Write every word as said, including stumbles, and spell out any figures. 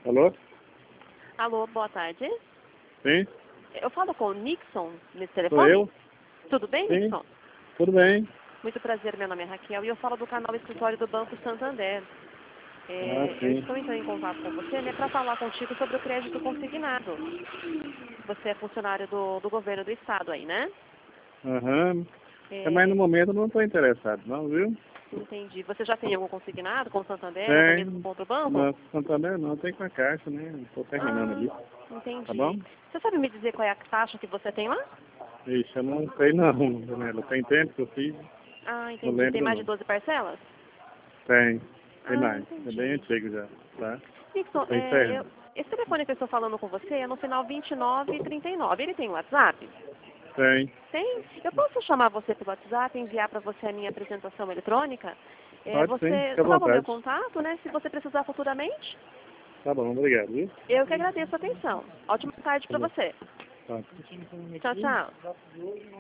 Alô? Alô, boa tarde. Sim? Eu falo com o Nixon nesse Sou telefone? eu? Tudo bem, Sim. Nixon? Tudo bem? Muito prazer, meu nome é Raquel e eu falo do canal Escritório do Banco Santander. É, Ah, eu sim. estou entrando em contato com você, né, para falar contigo sobre o crédito consignado. Você é funcionário do, do governo do estado aí, né? Aham. É, mas no É, momento eu não estou interessado, não, viu? entendi. Você já tem algum consignado com o Santander, até mesmo Tem. com outro banco? Não, Santander não, tem com a Caixa, né? Estou terminando Ah, ali. Tá entendi. bom? Você sabe me dizer qual é a taxa que você tem lá? Ixi, eu não sei não, Daniela. Tem tempo que eu fiz, Ah, não entendi. Tem lembro mais de não. doze parcelas? Tem. Tem Ah, mais. É bem entendi. antigo já, tá? Nixon, Estou é, eu- encerrando. esse telefone que eu estou falando com você é no final vinte e nove e trinta e nove. Ele tem WhatsApp? Tem. Tem? Eu posso chamar você pelo WhatsApp e enviar para você a minha apresentação eletrônica? É, Pode sim, você fica à salva meu vontade. contato, né? Se você precisar futuramente. Tá bom, obrigado, viu? Eu que agradeço a atenção. Ótima tarde Tá para bom. você. Tá. Tchau, tchau.